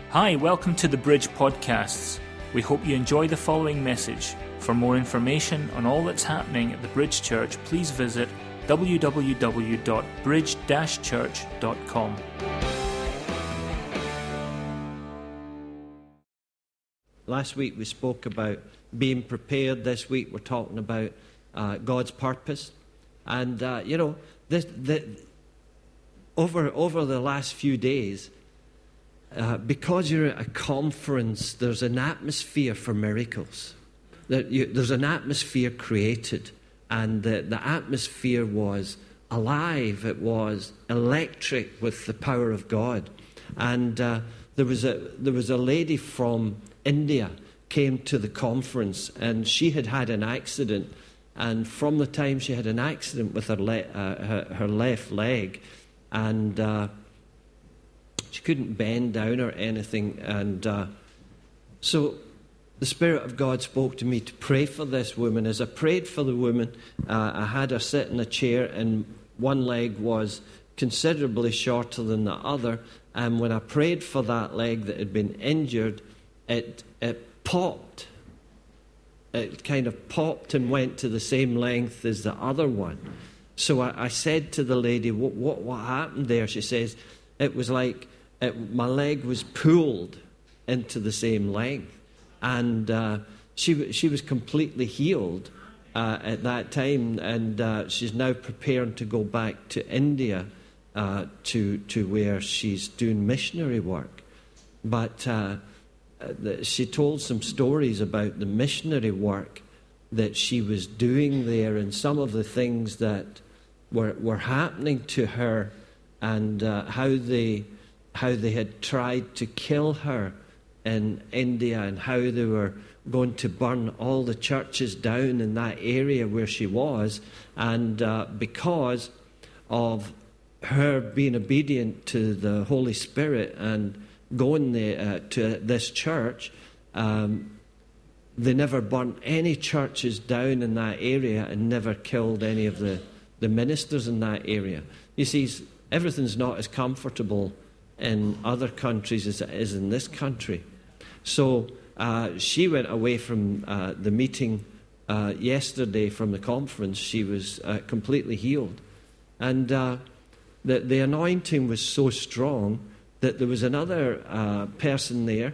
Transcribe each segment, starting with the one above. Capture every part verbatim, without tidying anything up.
Hi, welcome to the Bridge Podcasts. We hope you enjoy the following message. For more information on all that's happening at the Bridge Church, please visit w w w dot bridge dash church dot com. Last week we spoke about being prepared. This week we're talking about uh, God's purpose. And, uh, you know, this, the, over, over the last few days, Uh, because you're at a conference, there's an atmosphere for miracles. There, you, there's an atmosphere created, and the, the atmosphere was alive. It was electric with the power of God. And uh, there was a there was a lady from India came to the conference, and she had had an accident. And from the time she had an accident with her le- uh, her, her left leg, and uh, she couldn't bend down or anything, and uh, so the Spirit of God spoke to me to pray for this woman. As I prayed for the woman, uh, I had her sit in a chair, and one leg was considerably shorter than the other, and when I prayed for that leg that had been injured, it, it popped. It kind of popped and went to the same length as the other one. So I, I said to the lady, what, what, what happened there? She says, it was like It, my leg was pulled into the same length, and uh, she she was completely healed uh, at that time, and uh, she's now preparing to go back to India uh, to to where she's doing missionary work. But uh, the, she told some stories about the missionary work that she was doing there, and some of the things that were were happening to her, and uh, how they. how they had tried to kill her in India, and how they were going to burn all the churches down in that area where she was. And uh, because of her being obedient to the Holy Spirit and going there, uh, to this church, um, they never burnt any churches down in that area and never killed any of the, the ministers in that area. You see, everything's not as comfortable in other countries as it is in this country. So uh, she went away from uh, the meeting uh, yesterday, from the conference. She was uh, completely healed. And uh, the, the anointing was so strong that there was another uh, person there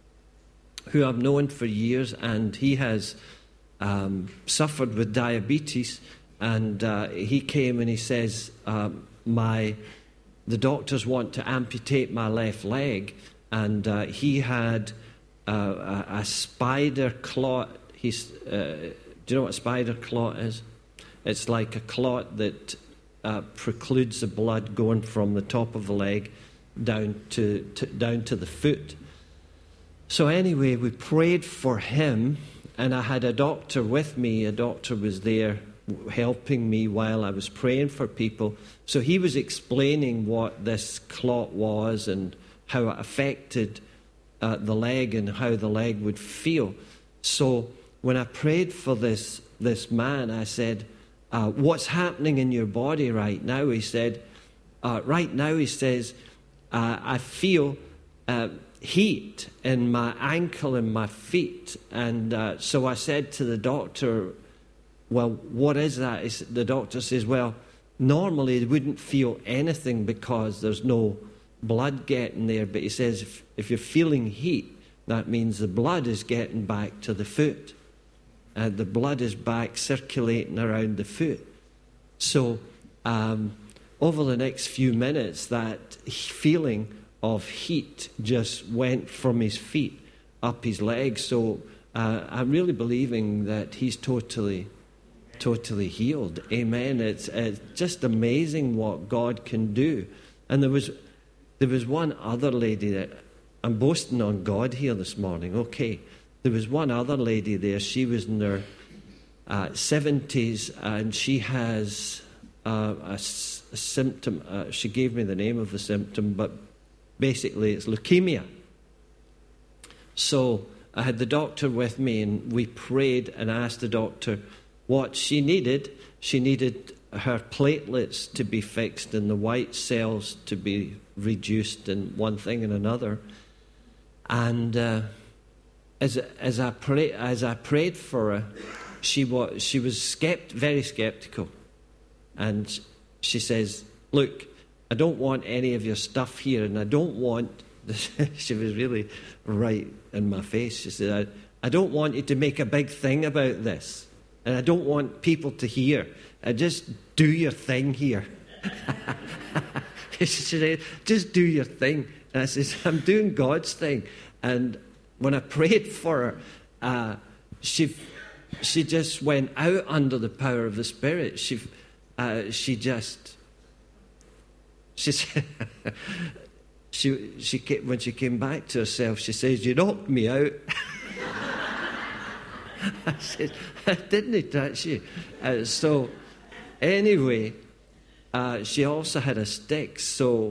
who I've known for years, and he has um, suffered with diabetes. And uh, he came and he says, um, my... the doctors want to amputate my left leg, and uh, he had uh, a, a spider clot. He's, uh, do you know what a spider clot is? It's like a clot that uh, precludes the blood going from the top of the leg down to, to down to the foot. So anyway, we prayed for him, and I had a doctor with me. A doctor was there helping me while I was praying for people. So he was explaining what this clot was and how it affected uh, the leg and how the leg would feel. So when I prayed for this this man, I said, uh, what's happening in your body right now? He said, uh, right now, he says, uh, I feel uh, heat in my ankle and my feet. And uh, so I said to the doctor, well, what is that? The doctor says, well, normally they wouldn't feel anything because there's no blood getting there. But he says, if, if you're feeling heat, that means the blood is getting back to the foot. And the blood is back circulating around the foot. So um, over the next few minutes, that feeling of heat just went from his feet up his legs. So uh, I'm really believing that he's totally... totally healed. Amen. It's, it's just amazing what God can do. And there was there was one other lady that, I'm boasting on God here this morning. Okay. There was one other lady there. She was in her uh, seventies, and she has uh, a, a symptom. Uh, she gave me the name of the symptom, but basically it's leukemia. So I had the doctor with me, and we prayed and asked the doctor what she needed. She needed her platelets to be fixed and the white cells to be reduced and one thing and another. And uh, as as I pray, as I prayed for her, she was she was skept, very skeptical, and she says, "Look, I don't want any of your stuff here, and I don't want." She was really right in my face. She said, I, "I don't want you to make a big thing about this, and I don't want people to hear. I just do your thing here." She said, "Just do your thing." And I said, "I'm doing God's thing." And when I prayed for her, uh, she she just went out under the power of the Spirit. She uh, she just she said, she she came, when she came back to herself, she says, "You knocked me out." I said, "I didn't touch you." Uh, so anyway, uh, she also had a stick. So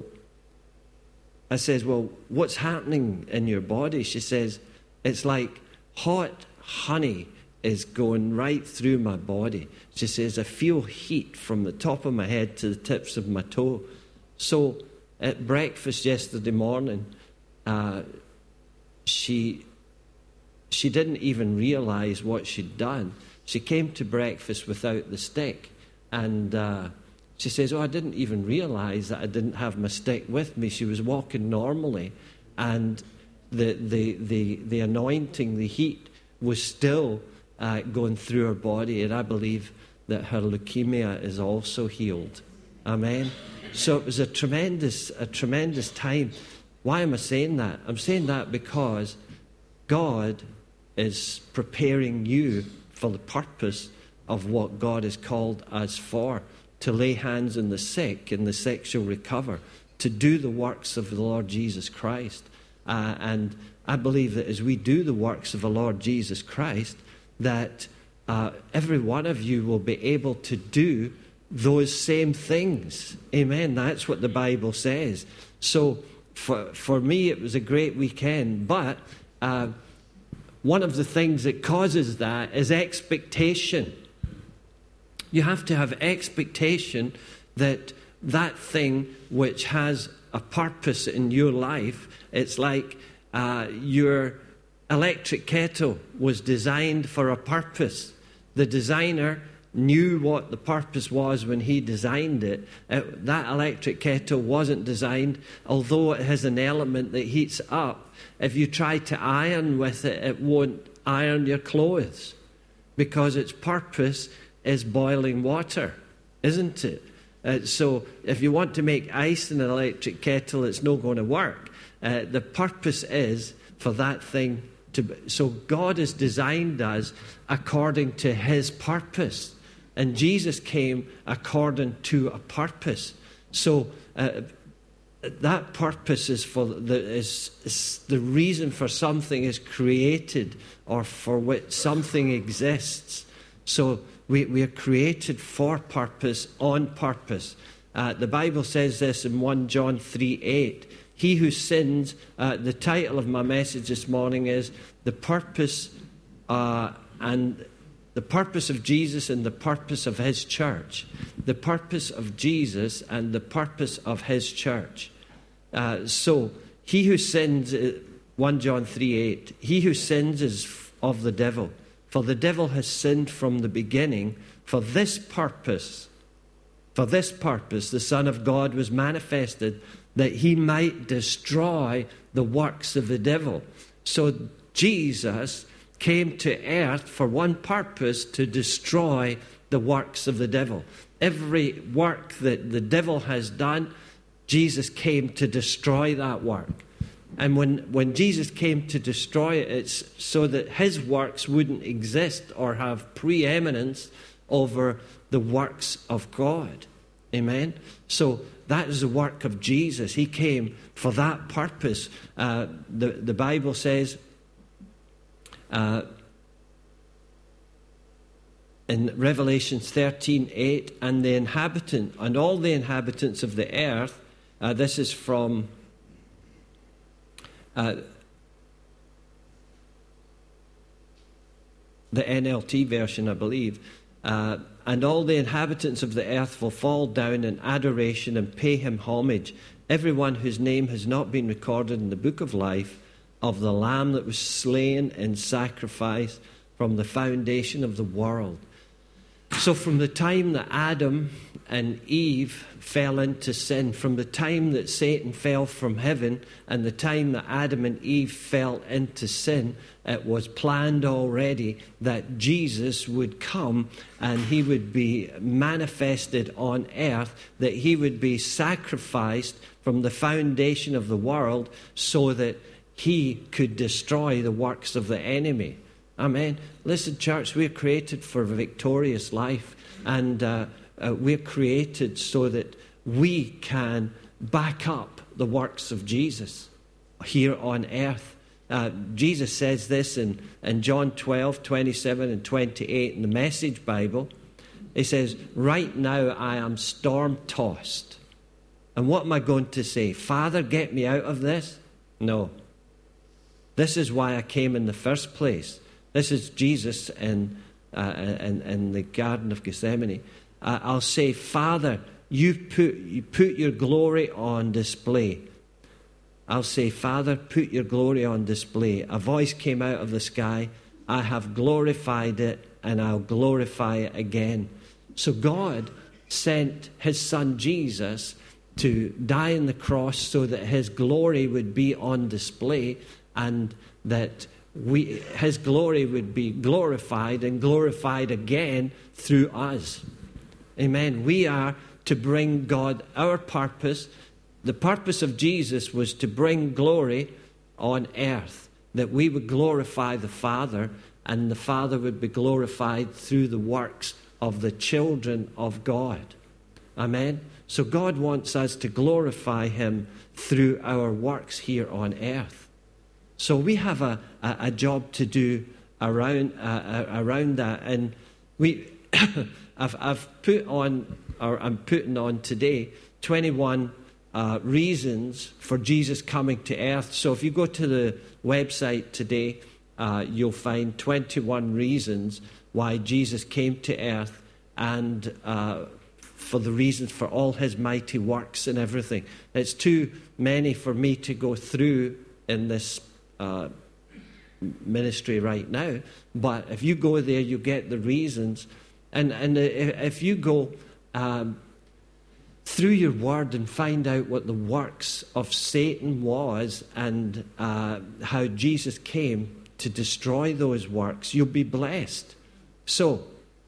I says, "Well, what's happening in your body?" She says, "It's like hot honey is going right through my body." She says, "I feel heat from the top of my head to the tips of my toe." So at breakfast yesterday morning, uh, she she didn't even realize what she'd done. She came to breakfast without the stick, and uh, she says, "Oh, I didn't even realize that I didn't have my stick with me." She was walking normally, and the the the, the anointing, the heat, was still uh, going through her body, and I believe that her leukemia is also healed. Amen. So it was a tremendous, a tremendous time. Why am I saying that? I'm saying that because God is preparing you for the purpose of what God has called us for, to lay hands on the sick and the sick shall recover, to do the works of the Lord Jesus Christ. Uh, and I believe that as we do the works of the Lord Jesus Christ, that uh, every one of you will be able to do those same things. Amen. That's what the Bible says. So for, for me, it was a great weekend. But uh, one of the things that causes that is expectation. You have to have expectation that that thing which has a purpose in your life, it's like uh, your electric kettle was designed for a purpose. The designer knew what the purpose was when he designed it. it. That electric kettle wasn't designed, although it has an element that heats up. If you try to iron with it, it won't iron your clothes because its purpose is boiling water, isn't it? Uh, so if you want to make ice in an electric kettle, it's not going to work. Uh, the purpose is for that thing to be. So God has designed us according to his purpose. And Jesus came according to a purpose. So uh, that purpose is for the is, is the reason for something is created or for which something exists. So we, we are created for purpose, on purpose. Uh, the Bible says this in First John three eight. He who sins, uh, the title of my message this morning is The Purpose uh, and the Purpose of Jesus and the Purpose of his church. The purpose of Jesus and the purpose of his church. Uh, so, he who sins, uh, First John three eight, he who sins is of the devil. For the devil has sinned from the beginning. For this purpose, for this purpose, the Son of God was manifested that he might destroy the works of the devil. So Jesus came to earth for one purpose, to destroy the works of the devil. Every work that the devil has done, Jesus came to destroy that work. And when, when Jesus came to destroy it, it's so that his works wouldn't exist or have preeminence over the works of God. Amen? So that is the work of Jesus. He came for that purpose. Uh, the, the Bible says uh, in Revelation thirteen eight, and the inhabitant, and all the inhabitants of the earth, uh, this is from Uh, the N L T version, I believe. Uh, and all the inhabitants of the earth will fall down in adoration and pay him homage. Everyone whose name has not been recorded in the book of life of the Lamb that was slain in sacrifice from the foundation of the world. So from the time that Adam and Eve fell into sin, from the time that Satan fell from heaven and the time that Adam and Eve fell into sin, it was planned already that Jesus would come and he would be manifested on earth, that he would be sacrificed from the foundation of the world so that he could destroy the works of the enemy. Amen. Listen, church, we're created for a victorious life, and uh, uh, we're created so that we can back up the works of Jesus here on earth. Uh, Jesus says this in, in John twelve, twenty-seven and twenty-eight in the Message Bible. He says, right now I am storm-tossed. And what am I going to say? Father, get me out of this? No. This is why I came in the first place. This is Jesus in, uh, in, in the Garden of Gethsemane. Uh, I'll say, Father, you put, you put your glory on display. I'll say, Father, put your glory on display. A voice came out of the sky. I have glorified it, and I'll glorify it again. So God sent his son Jesus to die on the cross so that his glory would be on display, and that we, his glory would be glorified and glorified again through us. Amen. We are to bring God our purpose. The purpose of Jesus was to bring glory on earth, that we would glorify the Father, and the Father would be glorified through the works of the children of God. Amen. So God wants us to glorify him through our works here on earth. So we have a, a, a job to do around uh, around that, and we I've, I've put on, or I'm putting on today, twenty-one uh, reasons for Jesus coming to earth. So if you go to the website today, uh, you'll find twenty-one reasons why Jesus came to earth, and uh, for the reasons for all his mighty works and everything. It's too many for me to go through in this Uh, ministry right now, but if you go there, you get the reasons, and and if you go um, through your word and find out what the works of Satan was, and uh, how Jesus came to destroy those works, you'll be blessed. So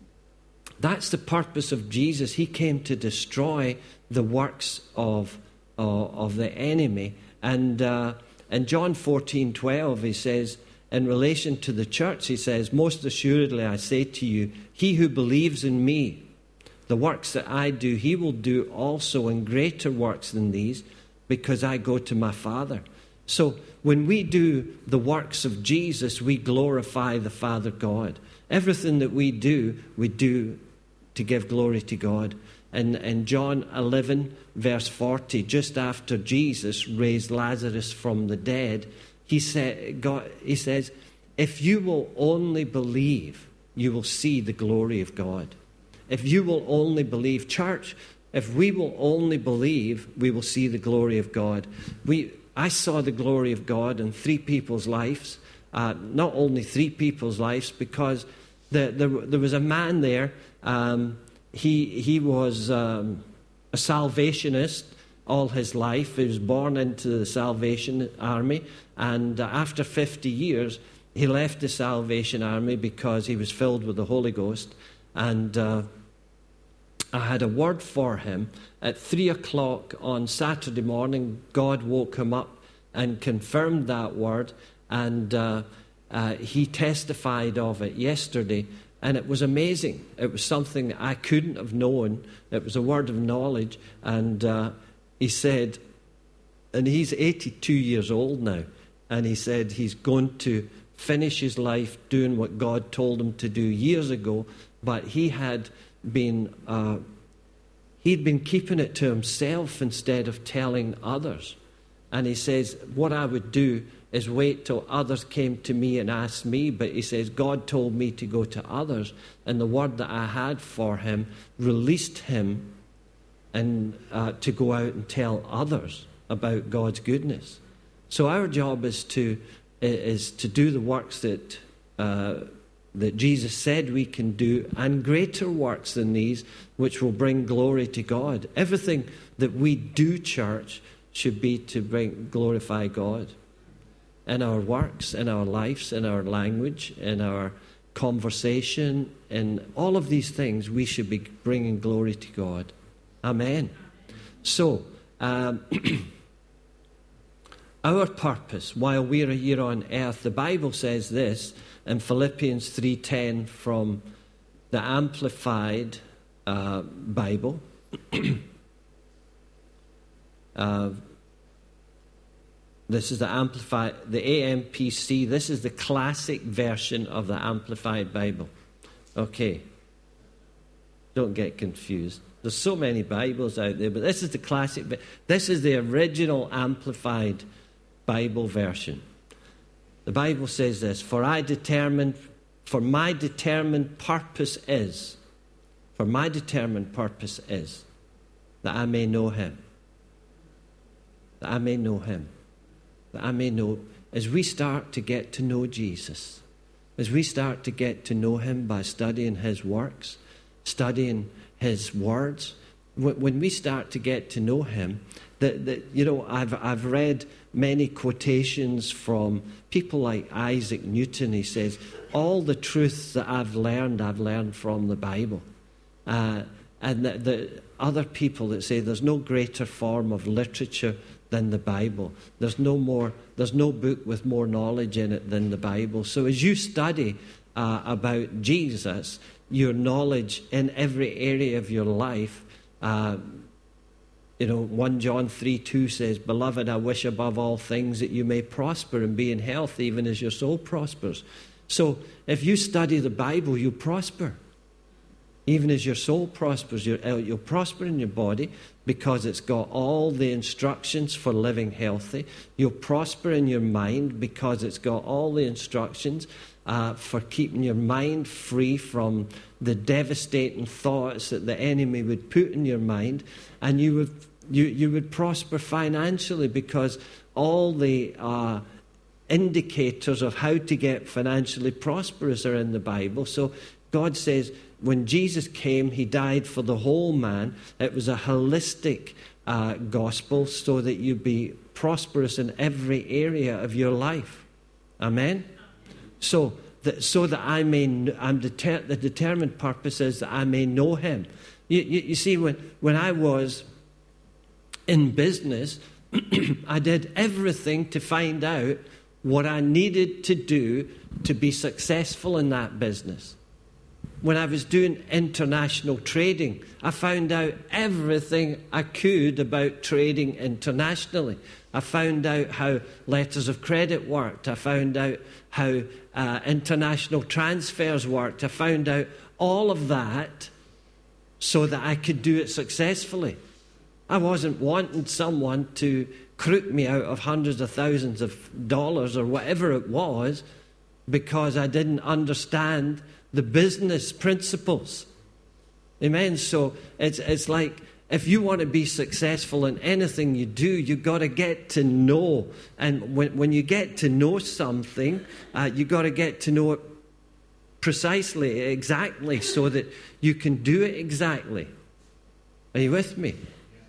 that's the purpose of Jesus. He came to destroy the works of uh, of the enemy, and uh, in John fourteen twelve, he says, in relation to the church, he says, most assuredly I say to you, he who believes in me, the works that I do, he will do also, and greater works than these, because I go to my Father. So when we do the works of Jesus, we glorify the Father God. Everything that we do, we do to give glory to God. And in John eleven, verse forty, just after Jesus raised Lazarus from the dead, he said, God, he says, if you will only believe, you will see the glory of God. If you will only believe, church, if we will only believe, we will see the glory of God. We, I saw the glory of God in three people's lives, uh, not only three people's lives, because the, the, there was a man there. Um, He he was um, a Salvationist all his life. He was born into the Salvation Army, and uh, after fifty years, he left the Salvation Army because he was filled with the Holy Ghost. And uh, I had a word for him. At three o'clock on Saturday morning, God woke him up and confirmed that word, and uh, uh, he testified of it yesterday. And it was amazing. It was something I couldn't have known. It was a word of knowledge. And uh, he said, and he's eighty-two years old now, and he said he's going to finish his life doing what God told him to do years ago, but he had been, uh, he'd been keeping it to himself instead of telling others. And he says, what I would do is wait till others came to me and asked me. But he says, God told me to go to others, and the word that I had for him released him and uh, to go out and tell others about God's goodness. So our job is to is to do the works that uh, that Jesus said we can do, and greater works than these, which will bring glory to God. Everything that we do, church, should be to bring glorify God. In our works, in our lives, in our language, in our conversation, in all of these things, we should be bringing glory to God. Amen. So, um, our purpose while we're here on earth, the Bible says this in Philippians three ten from the Amplified uh, Bible. uh, this is the Amplified, the A M P C. This is the classic version of the Amplified Bible. Okay. Don't get confused. There's so many Bibles out there, but this is the classic. This is the original Amplified Bible version. The Bible says this: For I determined, for my determined purpose is, for my determined purpose is that I may know Him. That I may know Him. That I may know, as we start to get to know Jesus, as we start to get to know Him by studying His works, studying His words, when we start to get to know Him, that, that you know, I've I've read many quotations from people like Isaac Newton. He says, all the truths that I've learned, I've learned from the Bible. Uh, and the, the other people that say there's no greater form of literature than the Bible. There's no more, there's no book with more knowledge in it than the Bible. So as you study uh, about Jesus, your knowledge in every area of your life, uh, you know, First John three two says, Beloved, I wish above all things that you may prosper and be in health, even as your soul prospers. So if you study the Bible, you prosper. Even as your soul prospers, you'll, you'll prosper in your body because it's got all the instructions for living healthy. You'll prosper in your mind because it's got all the instructions uh, for keeping your mind free from the devastating thoughts that the enemy would put in your mind. And you would you, you would prosper financially because all the uh, indicators of how to get financially prosperous are in the Bible. So God says, when Jesus came, He died for the whole man. It was a holistic uh, gospel so that you be prosperous in every area of your life. Amen? So that, so that I may, I'm deter, the determined purpose is that I may know Him. You, you, you see, when, when I was in business, I did everything to find out what I needed to do to be successful in that business. When I was doing international trading, I found out everything I could about trading internationally. I found out how letters of credit worked. I found out how uh, international transfers worked. I found out all of that so that I could do it successfully. I wasn't wanting someone to crook me out of hundreds of thousands of dollars or whatever it was because I didn't understand the business principles. Amen. So it's it's like if you want to be successful in anything you do, you've got to get to know. And when, when you get to know something, uh, you've got to get to know it precisely, exactly, so that you can do it exactly. Are you with me?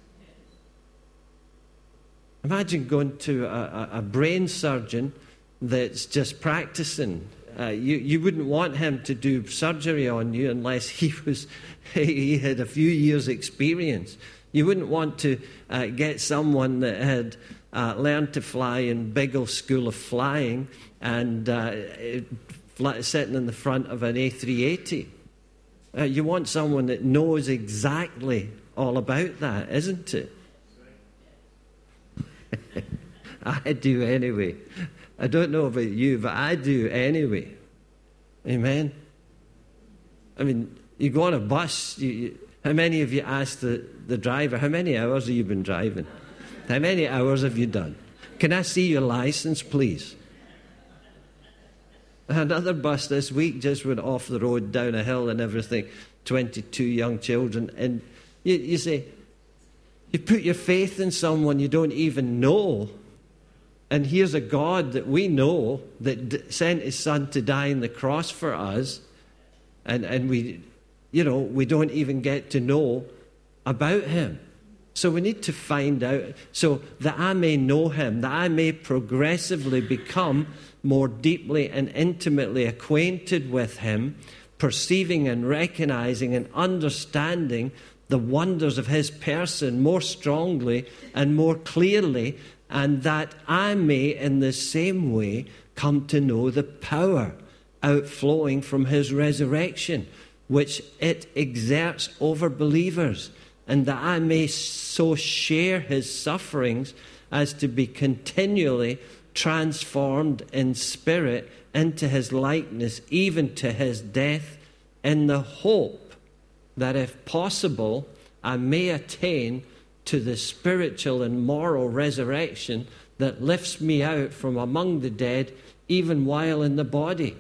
Imagine going to a, a brain surgeon that's just practicing. Uh, you, you wouldn't want him to do surgery on you unless he was he had a few years' experience. You wouldn't want to uh, get someone that had uh, learned to fly in Biggles School of Flying and uh, fly, sitting in the front of an A three eighty. Uh, you want someone that knows exactly all about that, isn't it? I do anyway. I don't know about you, but I do anyway. Amen? I mean, you go on a bus, you, you, how many of you ask the, the driver, how many hours have you been driving? How many hours have you done? Can I see your license, please? Another bus this week just went off the road, down a hill and everything, twenty-two young children. And you, you say, you put your faith in someone you don't even know. And here's a God that we know that d- sent his son to die on the cross for us, and, and we, you know, we don't even get to know about him. So we need to find out, so that I may know him, that I may progressively become more deeply and intimately acquainted with him, perceiving and recognizing and understanding the wonders of his person more strongly and more clearly, and that I may in the same way come to know the power outflowing from his resurrection, which it exerts over believers, and that I may so share his sufferings as to be continually transformed in spirit into his likeness, even to his death, in the hope that if possible I may attain to the spiritual and moral resurrection that lifts me out from among the dead, even while in the body.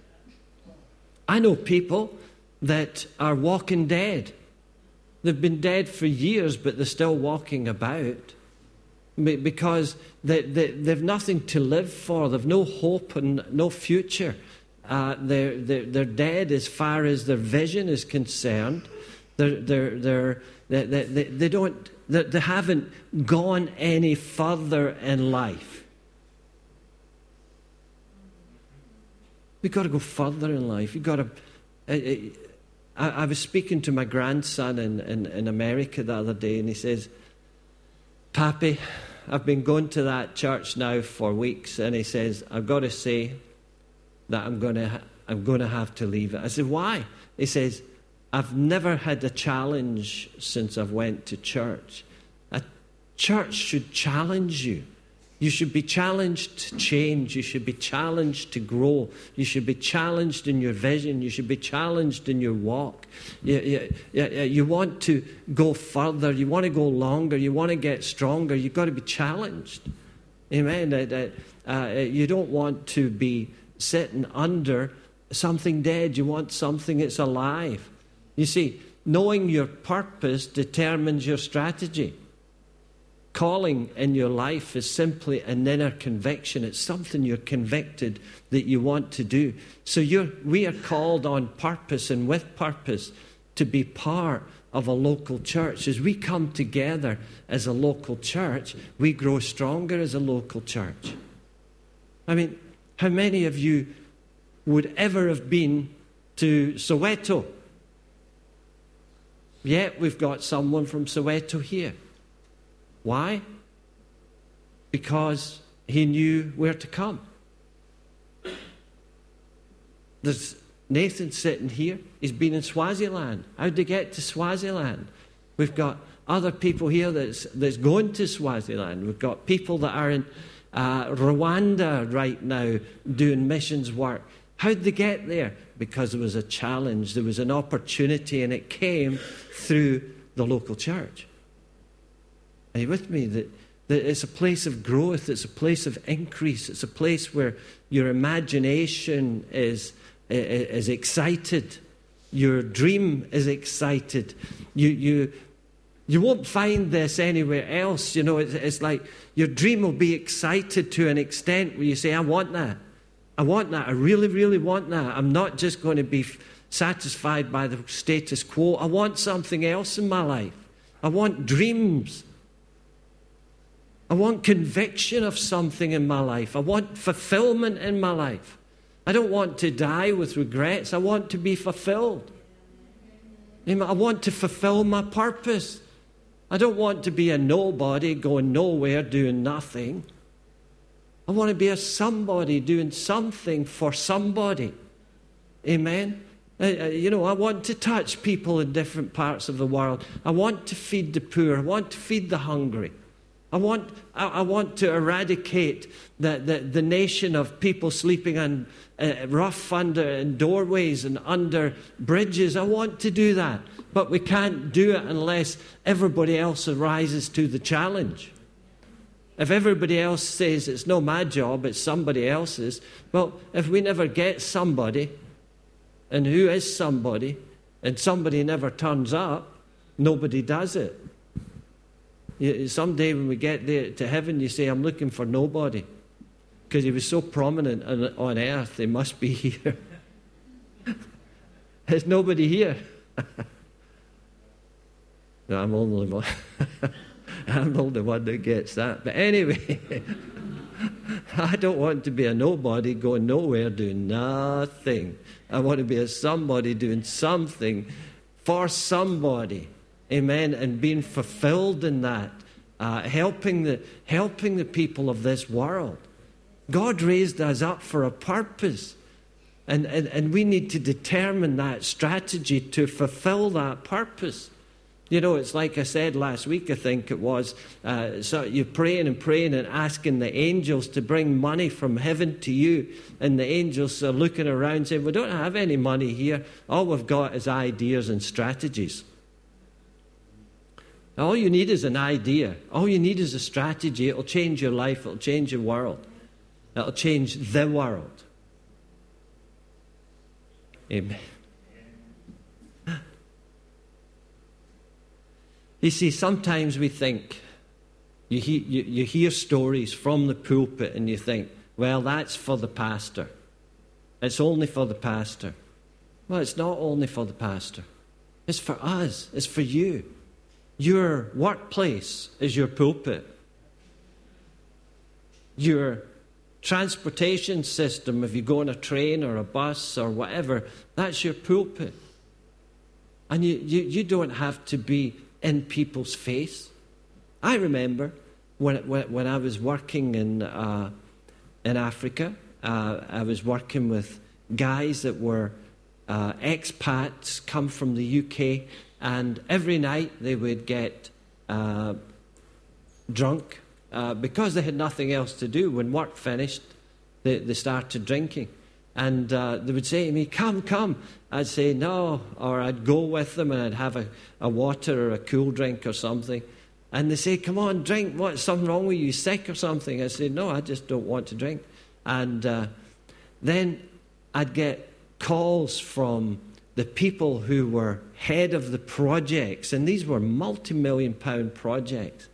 I know people that are walking dead. They've been dead for years, but they're still walking about because they, they, they've nothing to live for. They've no hope and no future. Uh, they're, they're, they're dead as far as their vision is concerned. They're, they're, they're, they, they, they, don't, they, they haven't gone any further in life. We've got to go further in life. You've got to... Uh, I, I was speaking to my grandson in, in, in America the other day, and he says, Pappy, I've been going to that church now for weeks, and he says, I've got to say that I'm going to ha- I'm going to have to leave it. I said, why? He says, I've never had a challenge since I've went to church. A church should challenge you. You should be challenged to change. You should be challenged to grow. You should be challenged in your vision. You should be challenged in your walk. You, you, you want to go further. You want to go longer. You want to get stronger. You've got to be challenged. Amen. Uh, uh, you don't want to be sitting under something dead. You want something that's alive. You see, knowing your purpose determines your strategy. Calling in your life is simply an inner conviction. It's something you're convicted that you want to do. So you're, we are called on purpose and with purpose to be part of a local church. As we come together as a local church, we grow stronger as a local church. I mean, how many of you would ever have been to Soweto? Yet we've got someone from Soweto here. Why? Because he knew where to come. There's Nathan sitting here. He's been in Swaziland. How'd they get to Swaziland? We've got other people here that's, that's going to Swaziland. We've got people that are in uh, Rwanda right now doing missions work. How'd they get there? Because there was a challenge. There was an opportunity, and it came through the local church. Are you with me? That, that it's a place of growth. It's a place of increase. It's a place where your imagination is, is excited. Your dream is excited. You, you, you won't find this anywhere else. You know, it's, it's like your dream will be excited to an extent where you say, I want that. I want that. I really, really want that. I'm not just going to be satisfied by the status quo. I want something else in my life. I want dreams. I want conviction of something in my life. I want fulfillment in my life. I don't want to die with regrets. I want to be fulfilled. I want to fulfill my purpose. I don't want to be a nobody going nowhere doing nothing. I want to be a somebody doing something for somebody. Amen? Uh, you know, I want to touch people in different parts of the world. I want to feed the poor. I want to feed the hungry. I want, I, I want to eradicate the, the, the nation of people sleeping on uh, rough under in doorways and under bridges. I want to do that. But we can't do it unless everybody else rises to the challenge. If everybody else says it's not my job, it's somebody else's, well, if we never get somebody, and who is somebody, and somebody never turns up, nobody does it. Someday when we get there to heaven, you say, I'm looking for nobody. because he was so prominent on, on earth, he must be here. There's nobody here. No, I'm only one. I'm the only one that gets that. But anyway, I don't want to be a nobody going nowhere doing nothing. I want to be a somebody doing something for somebody. Amen. And being fulfilled in that. Uh, helping the helping the people of this world. God raised us up for a purpose. And, and, and we need to determine that strategy to fulfill that purpose. You know, it's like I said last week, I think it was, uh, so you're praying and praying and asking the angels to bring money from heaven to you. And the angels are looking around saying, we don't have any money here. All we've got is ideas and strategies. All you need is an idea. All you need is a strategy. It'll change your life. It'll change your world. It'll change the world. Amen. You see, sometimes we think, you hear, you, you hear stories from the pulpit and you think, well, that's for the pastor. It's only for the pastor. Well, it's not only for the pastor. It's for us. It's for you. Your workplace is your pulpit. Your transportation system, if you go on a train or a bus or whatever, that's your pulpit. And you, you, you don't have to be in people's face. I remember when when, when I was working in uh, in Africa, uh, I was working with guys that were uh, expats, come from the U K, and every night they would get uh, drunk. Uh, because they had nothing else to do. When work finished, they, they started drinking. And uh, they would say to me, come, come. I'd say no, or I'd go with them and I'd have a, a water or a cool drink or something. And they say, come on, drink. What's something wrong with you? Sick or something? I say, no, I just don't want to drink. And uh, then I'd get calls from the people who were head of the projects. And these were multi-million pound projects.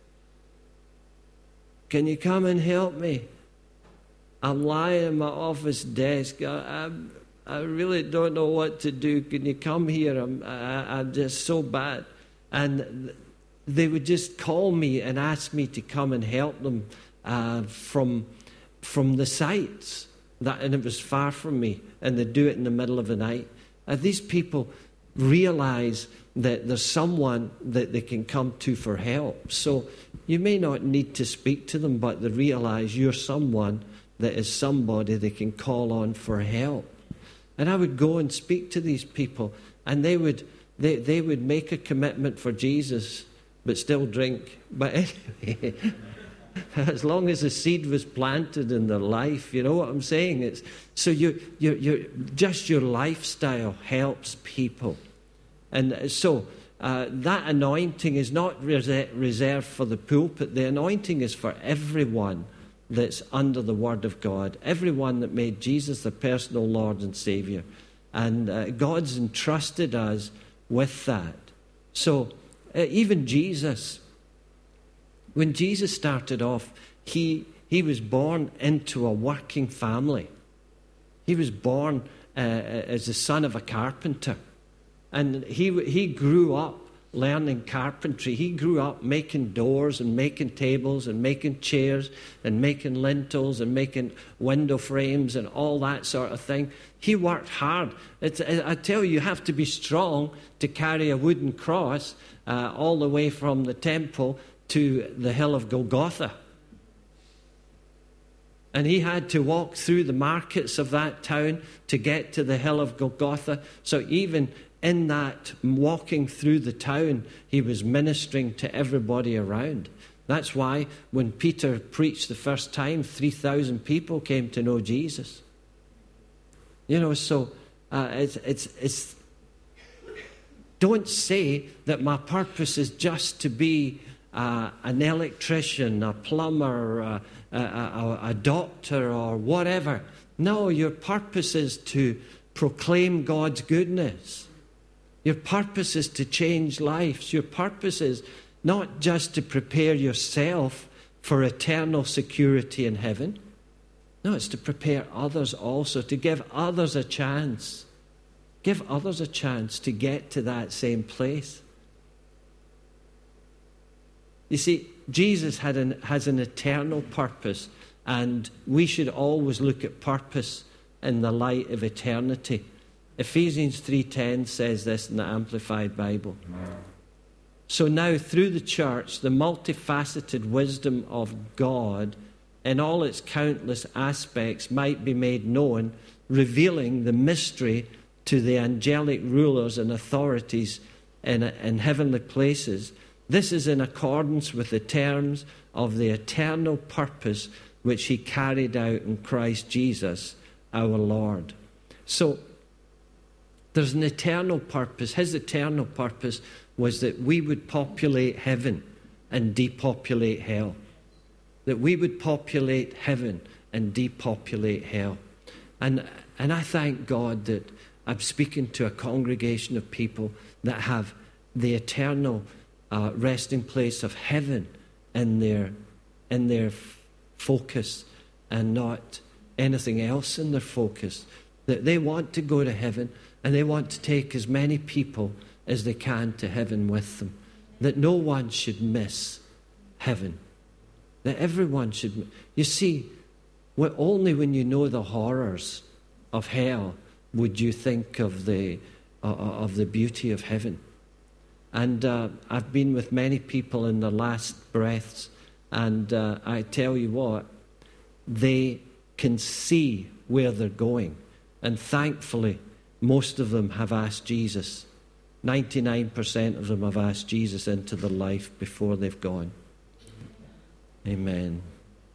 Can you come and help me? I'm lying in my office desk. I, I, I really don't know what to do. Can you come here? I'm, I, I'm just so bad. And they would just call me and ask me to come and help them uh, from, from the sites. That, and it was far from me. And they'd do it in the middle of the night. And these people realize that there's someone that they can come to for help. So you may not need to speak to them, but they realize you're someone that is somebody they can call on for help. And I would go and speak to these people, and they would they, they would make a commitment for Jesus, but still drink. But anyway, as long as the seed was planted in their life, you know what I'm saying? It's so you you you just your lifestyle helps people. And so uh, that anointing is not res- reserved for the pulpit. The anointing is for everyone that's under the Word of God, everyone that made Jesus the personal Lord and Savior. And uh, God's entrusted us with that. So uh, even Jesus, when Jesus started off, he, he was born into a working family. He was born uh, as the son of a carpenter. And he he grew up learning carpentry. He grew up making doors and making tables and making chairs and making lintels and making window frames and all that sort of thing. He worked hard. It's, I tell you, you have to be strong to carry a wooden cross uh, all the way from the temple to the hill of Golgotha. And he had to walk through the markets of that town to get to the hill of Golgotha. So even in that walking through the town, he was ministering to everybody around. That's why when Peter preached the first time, three thousand people came to know Jesus. You know, so uh, it's, it's, it's... Don't say that my purpose is just to be uh, an electrician, a plumber, uh, a, a, a doctor, or whatever. No, your purpose is to proclaim God's goodness. Your purpose is to change lives. Your purpose is not just to prepare yourself for eternal security in heaven. No, it's to prepare others also, to give others a chance. Give others a chance to get to that same place. You see, Jesus had an, has an eternal purpose, and we should always look at purpose in the light of eternity. Ephesians three ten says this in the Amplified Bible. So now, through the church, the multifaceted wisdom of God in all its countless aspects might be made known, revealing the mystery to the angelic rulers and authorities in, in heavenly places. This is in accordance with the terms of the eternal purpose which he carried out in Christ Jesus, our Lord. So, there's an eternal purpose. His eternal purpose was that we would populate heaven and depopulate hell. That we would populate heaven and depopulate hell. And, and I thank God that I'm speaking to a congregation of people that have the eternal uh, resting place of heaven in their, in their f- focus and not anything else in their focus. That they want to go to heaven and they want to take as many people as they can to heaven with them. That no one should miss heaven. That everyone should... You see, only when you know the horrors of hell would you think of the uh, of the beauty of heaven. And uh, I've been with many people in their last breaths, and uh, I tell you what, they can see where they're going. And thankfully, most of them have asked Jesus. ninety-nine percent of them have asked Jesus into their life before they've gone. Amen.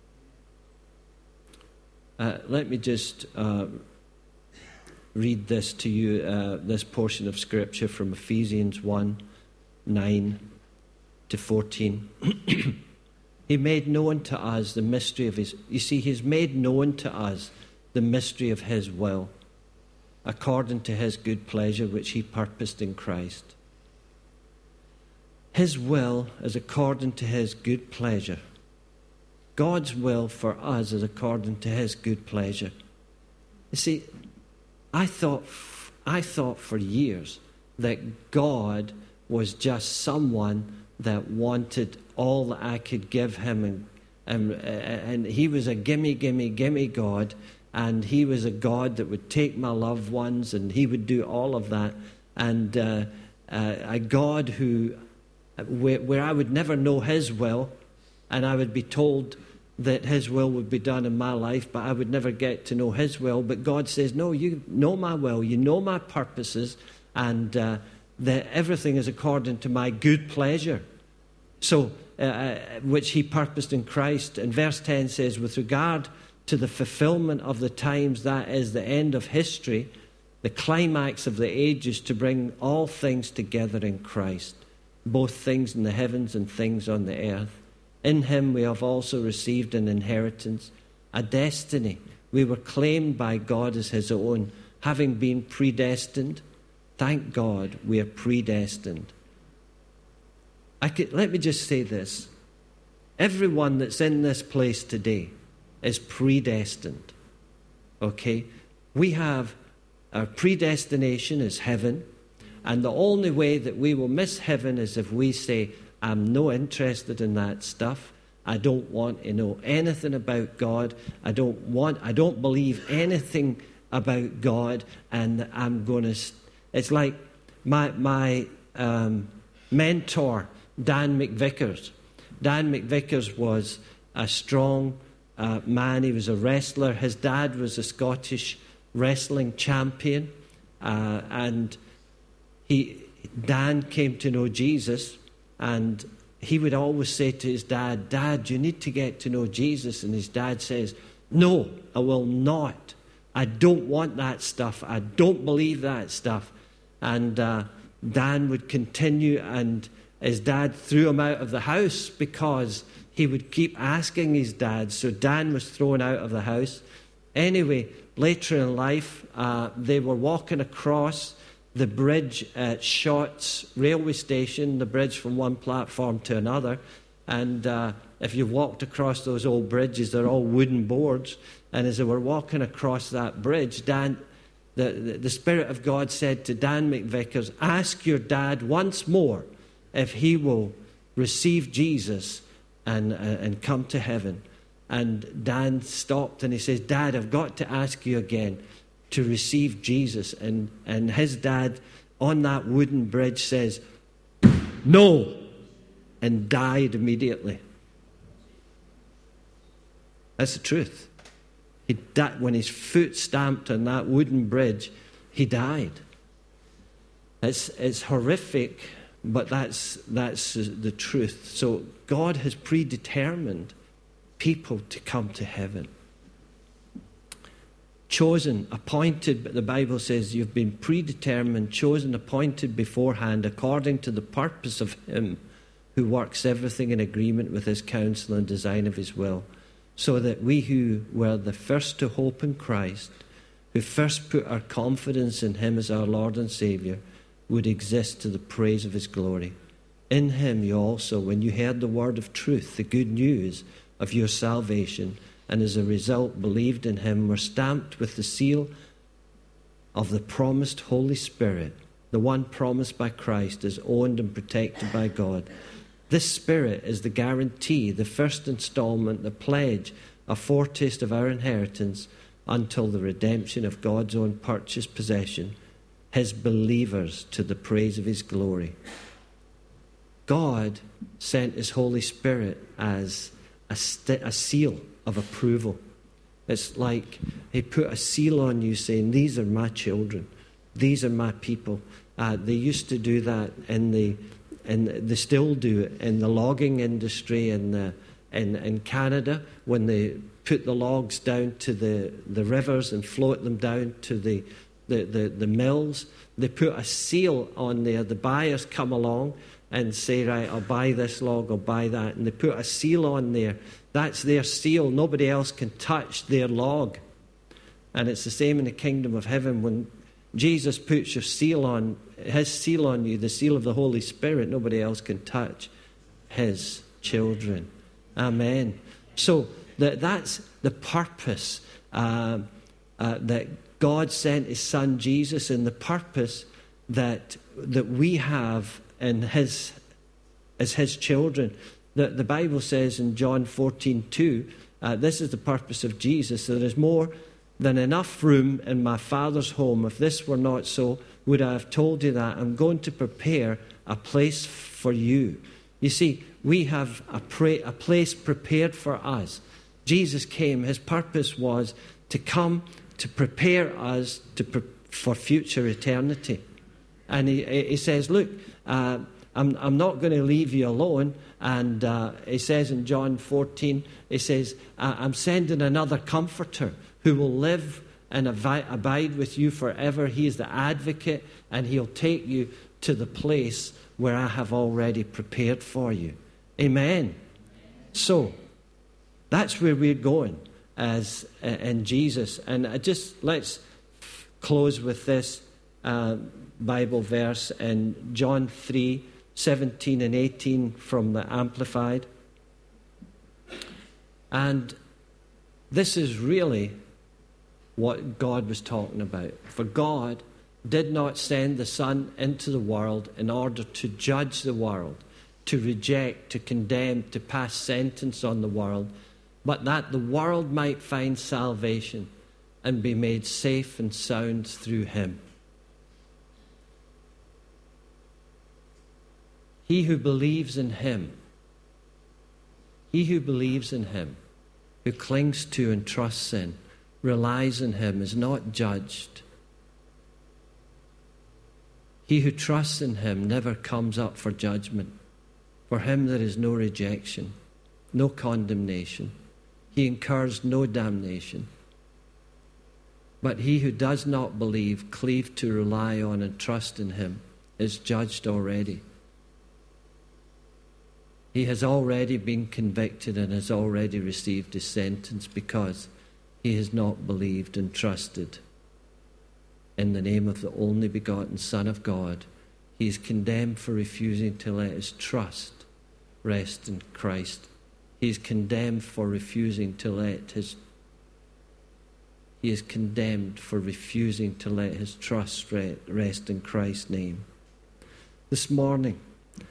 Uh, let me just uh, read this to you, uh, this portion of Scripture from Ephesians one, nine to fourteen. He made known to us the mystery of his... You see, he's made known to us the mystery of his will, according to his good pleasure, which he purposed in Christ. His will is according to his good pleasure. God's will for us is according to his good pleasure. You see, I thought, I thought for years that God was just someone that wanted all that I could give him, and, and, and he was a gimme, gimme, gimme God, and he was a God that would take my loved ones, and he would do all of that, and uh, uh, a God who, where, where I would never know his will, and I would be told that his will would be done in my life, but I would never get to know his will. But God says, no, you know my will, you know my purposes, and uh, that everything is according to my good pleasure. So, uh, which he purposed in Christ. And verse ten says, with regard to the fulfillment of the times, that is the end of history, the climax of the ages, to bring all things together in Christ, both things in the heavens and things on the earth. In him we have also received an inheritance, a destiny. We were claimed by God as his own, having been predestined. Thank God we are predestined. I could, let me just say this. Everyone that's in this place today is predestined. Okay? We have our predestination is heaven, and the only way that we will miss heaven is if we say, I'm no interested in that stuff. I don't want to know anything about God. I don't want, I don't believe anything about God, and I'm going to... It's like my, my um, mentor, Dan McVickers. Dan McVickers was a strong uh, man. He was a wrestler. His dad was a Scottish wrestling champion. Uh, and he, Dan came to know Jesus, and he would always say to his dad, Dad, you need to get to know Jesus. And his dad says, no, I will not. I don't want that stuff. I don't believe that stuff. And uh, Dan would continue, and his dad threw him out of the house because he would keep asking his dad. So Dan was thrown out of the house. Anyway, later in life, uh, they were walking across the bridge at Shotts railway station, the bridge from one platform to another. And uh, if you've walked across those old bridges, they're all wooden boards. And as they were walking across that bridge, Dan, the, the, the Spirit of God said to Dan McVickers, ask your dad once more if he will receive Jesus and, uh, and come to heaven. And Dan stopped and he says, Dad, I've got to ask you again to receive Jesus. And, and his dad on that wooden bridge says, no, and died immediately. That's the truth. He died, when his foot stamped on that wooden bridge, he died. It's, it's horrific, but that's, that's the truth. So God has predetermined people to come to heaven. Chosen, appointed, but the Bible says you've been predetermined, chosen, appointed beforehand according to the purpose of him who works everything in agreement with his counsel and design of his will, so that we who were the first to hope in Christ, who first put our confidence in him as our Lord and Saviour, would exist to the praise of his glory. In him you also, when you heard the word of truth, the good news of your salvation, and as a result believed in him, were stamped with the seal of the promised Holy Spirit, the one promised by Christ, is owned and protected by God. This Spirit is the guarantee, the first installment, the pledge, a foretaste of our inheritance until the redemption of God's own purchased possession, his believers to the praise of his glory. God sent his Holy Spirit as a, st- a seal of approval. It's like he put a seal on you saying, these are my children. These are my people. Uh, they used to do that in the, and they still do it in the logging industry in, the, in, in Canada, when they put the logs down to the, the rivers and float them down to the, the, the, the mills. They put a seal on there. The buyers come along and say, right, I'll buy this log, I'll buy that. And they put a seal on there. That's their seal. Nobody else can touch their log. And it's the same in the kingdom of heaven. When Jesus puts your seal on, his seal on you, the seal of the Holy Spirit, nobody else can touch his children. Amen. So that, that's the purpose uh, uh, that God sent his son Jesus, and the purpose that that we have in his as his children. The, the Bible says in John fourteen two, uh, this is the purpose of Jesus. There is more than enough room in my Father's home. If this were not so, would I have told you that? I'm going to prepare a place for you. You see, we have a, pra- a place prepared for us. Jesus came. His purpose was to come to prepare us to pre- for future eternity. And he, he says, look, uh, I'm, I'm not going to leave you alone. And uh, he says in John fourteen, he says, I'm sending another comforter who will live and abide with you forever. He is the advocate, and he'll take you to the place where I have already prepared for you. Amen. So that's where we're going as uh, in Jesus. And I just let's close with this uh, Bible verse in John three seventeen and eighteen from the Amplified. And this is really what God was talking about. For God did not send the Son into the world in order to judge the world, to reject, to condemn, to pass sentence on the world, but that the world might find salvation and be made safe and sound through him. He who believes in him, he who believes in him, who clings to and trusts in, relies in him, is not judged. He who trusts in him never comes up for judgment. For him there is no rejection, no condemnation. He incurs no damnation. But he who does not believe, cleave to, rely on, and trust in him, is judged already. He has already been convicted and has already received his sentence because he has not believed and trusted in the name of the only begotten Son of God. He is condemned for refusing to let his trust rest in Christ He is condemned for refusing to let his He is condemned for refusing to let his trust rest in Christ's name. This morning,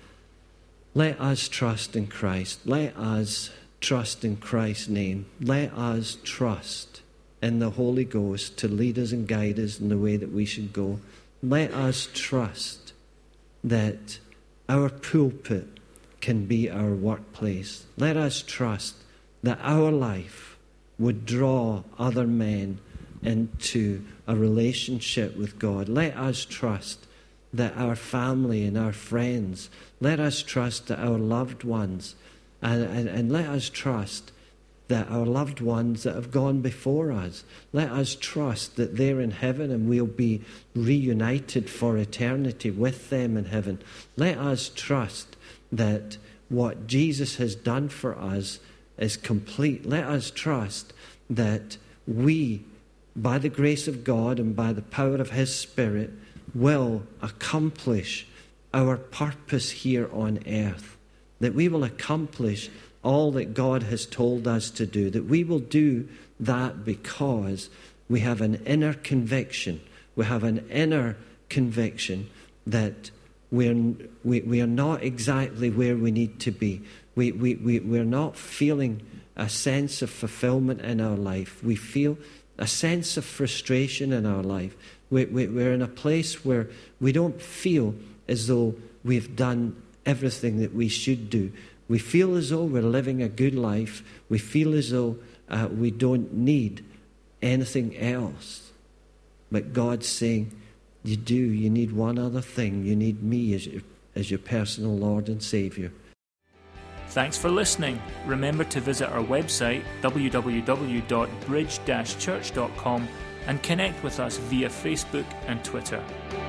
let us trust in Christ. Let us trust in Christ's name. Let us trust in the Holy Ghost to lead us and guide us in the way that we should go. Let us trust that our pulpit can be our workplace. Let us trust that our life would draw other men into a relationship with God. Let us trust that our family and our friends, let us trust that our loved ones, and, and, and let us trust that our loved ones that have gone before us, let us trust that they're in heaven and we'll be reunited for eternity with them in heaven. Let us trust that what Jesus has done for us is complete. Let us trust that we, by the grace of God and by the power of His Spirit, will accomplish our purpose here on earth. That we will accomplish all that God has told us to do. That we will do that because we have an inner conviction. We have an inner conviction that we're, we, we are not exactly where we need to be. We, we, we, we're not feeling a sense of fulfillment in our life. We feel a sense of frustration in our life. We, we, we're in a place where we don't feel as though we've done everything that we should do. We feel as though we're living a good life. We feel as though uh, we don't need anything else. But God's saying, you do. You need one other thing. You need me as your, as your personal Lord and Savior. Thanks for listening. Remember to visit our website, w w w dot bridge dash church dot com, and connect with us via Facebook and Twitter.